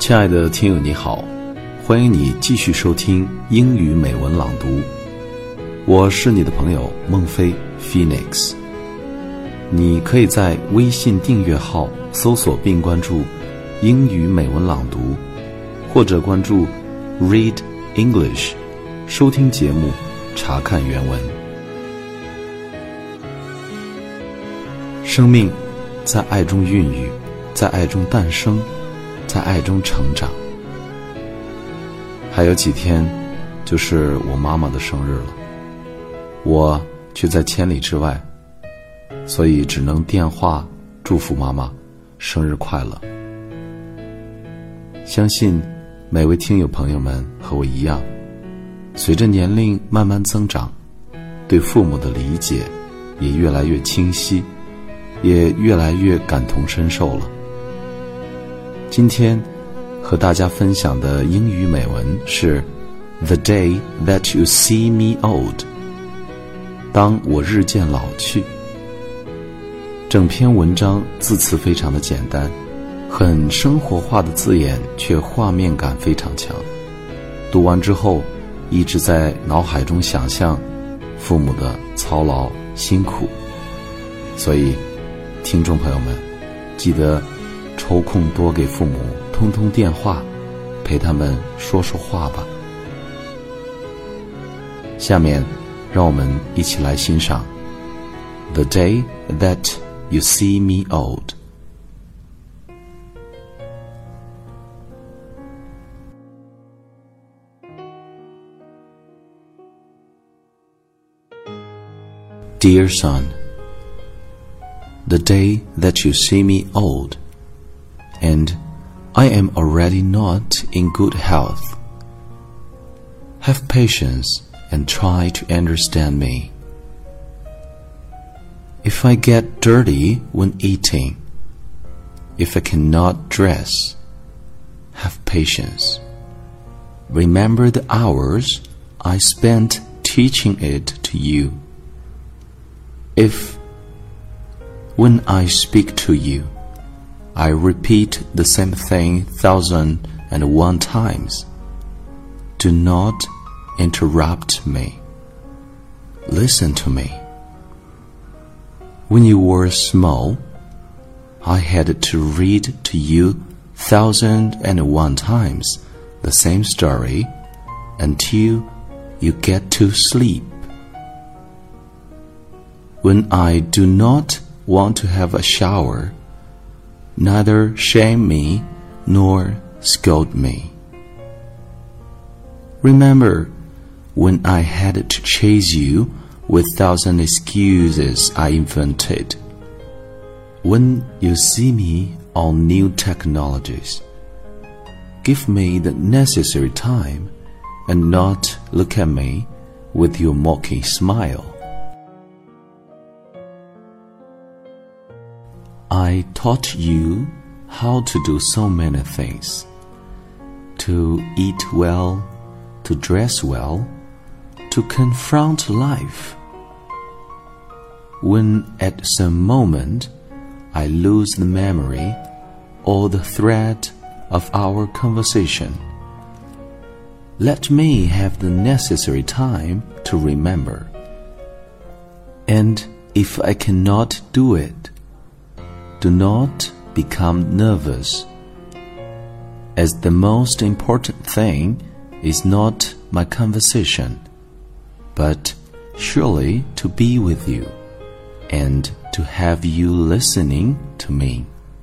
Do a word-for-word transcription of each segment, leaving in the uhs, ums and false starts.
亲爱的听友你好，欢迎你继续收听英语美文朗读，我是你的朋友孟非 Phoenix。 你可以在微信订阅号搜索并关注英语美文朗读，或者关注 Read English 收听节目，查看原文。生命在爱中孕育，在爱中诞生，在爱中成长。还有几天就是我妈妈的生日了，我却在千里之外，所以只能电话祝福妈妈生日快乐。相信每位听友朋友们和我一样，随着年龄慢慢增长，对父母的理解也越来越清晰，也越来越感同身受了。今天和大家分享的英语美文是 The day that you see me old， 当我日渐老去。整篇文章字词非常的简单，很生活化的字眼，却画面感非常强。读完之后一直在脑海中想象父母的操劳辛苦，所以听众朋友们记得抽空多给父母通通电话，陪他们说说话吧。下面让我们一起来欣赏 The day that you see me old。 Dear son, the day that you see me old, and I am already not in good health. Have patience and try to understand me. If I get dirty when eating, if I cannot dress, have patience. Remember the hours I spent teaching it to you. If, when I speak to you, I repeat the same thing thousand and one times, do not interrupt me. Listen to me. When you were small, I had to read to you thousand and one times the same story until you get to sleep. When I do not want to have a shower, neither shame me nor scold me. Remember when I had to chase you with thousand excuses I invented. When you see me on new technologies, give me the necessary time and not look at me with your mocking smile. I taught you how to do so many things, to eat well, to dress well, to confront life. When at some moment I lose the memory or the thread of our conversation, let me have the necessary time to remember. And if I cannot do it, do not become nervous, as the most important thing is not my conversation, but surely to be with you and to have you listening to me.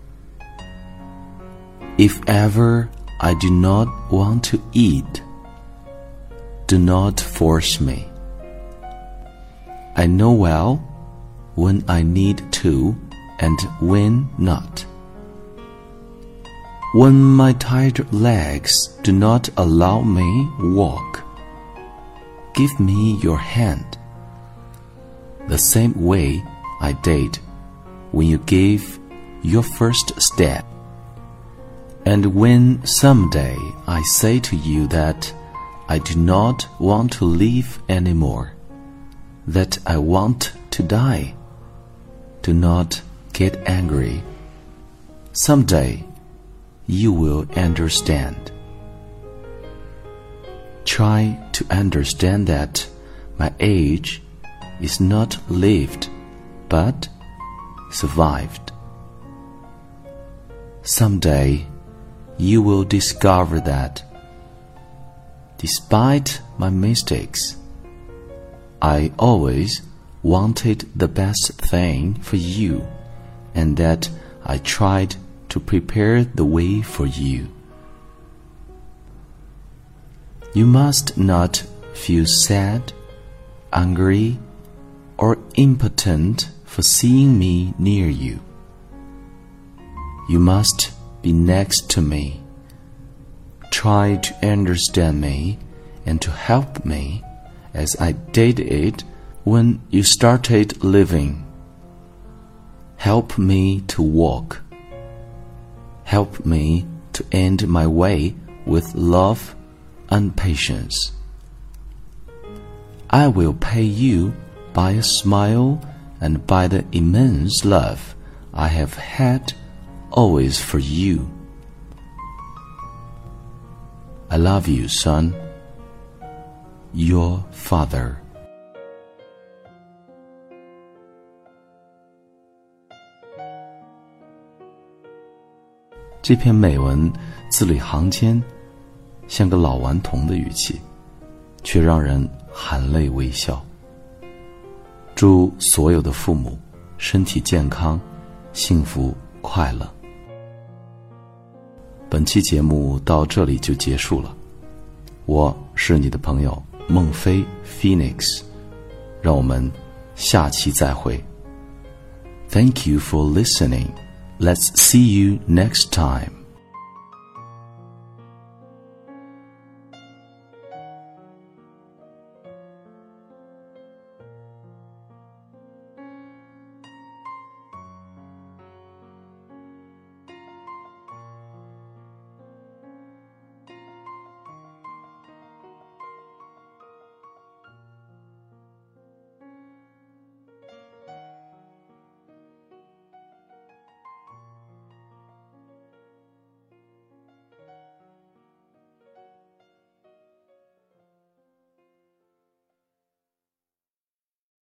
If ever I do not want to eat, do not force me. I know well when I need to and when not. When my tired legs do not allow me walk, give me your hand, the same way I did when you gave your first step. And when someday I say to you that I do not want to live anymore, that I want to die, do not get angry. Someday you will understand. Try to understand that my age is not lived, but survived. Someday, you will discover that, despite my mistakes, I always wanted the best thing for you, and that I tried to prepare the way for you. You must not feel sad, angry, or impotent for seeing me near you. You must be next to me. Try to understand me and to help me as I did it when you started living. Help me to walk. Help me to end my way with love and patience. I will pay you by a smile and by the immense love I have had always for you. I love you, son. Your father. 这篇美文字里行间像个老顽童的语气，却让人含泪微笑。祝所有的父母身体健康，幸福快乐。本期节目到这里就结束了，我是你的朋友孟非 Phoenix， 让我们下期再会。Thank you for listening. Let's see you next time.